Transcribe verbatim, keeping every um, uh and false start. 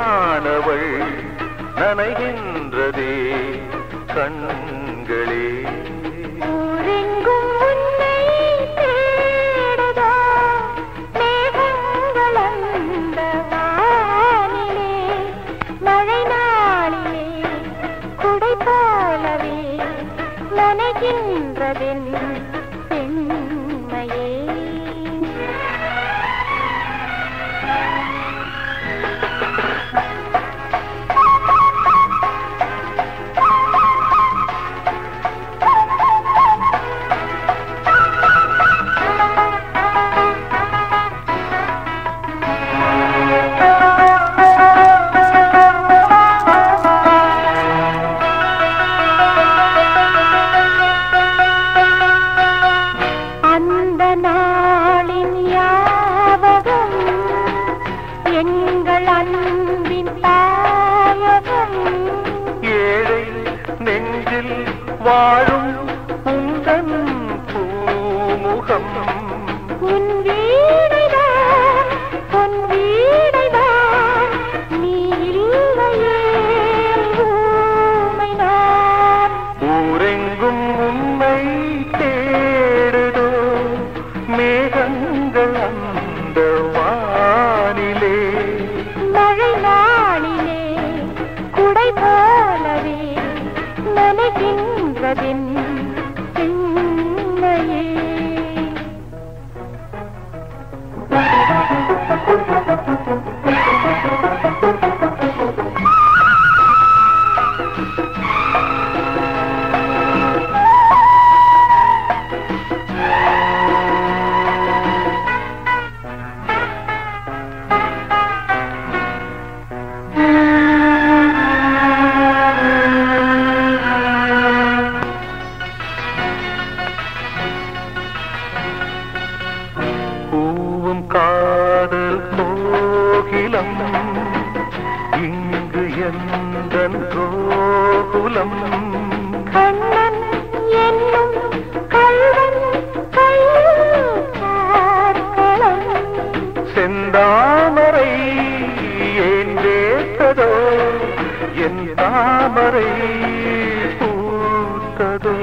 மானவள் நனைகின்றதே கண்களே. நனைகின்றதென் பெண்மையே. எங்கள் அன்பின் தாயகம் ஏழை நெஞ்சில் வாழும் உந்தன் பூமுகம். உன் வீடைதான் உன் வீடைதான் நீ இல்லையே ஊமை நான். ஊரெங்கும் உன்னை தேடுதோ மேகங்கள் அந்த வானிலே. மழை நாளிலே குடை போலவே நனைகின்றதென் பெண்மையே. காதல் கோகிலம் இங்கு எந்தன் கோகுலம். கண்ணன் என்னும் கள்வன் கையார்களம். செந்தாமரை ஏன் வேத்ததோ என் தாமரை பூத்ததோ.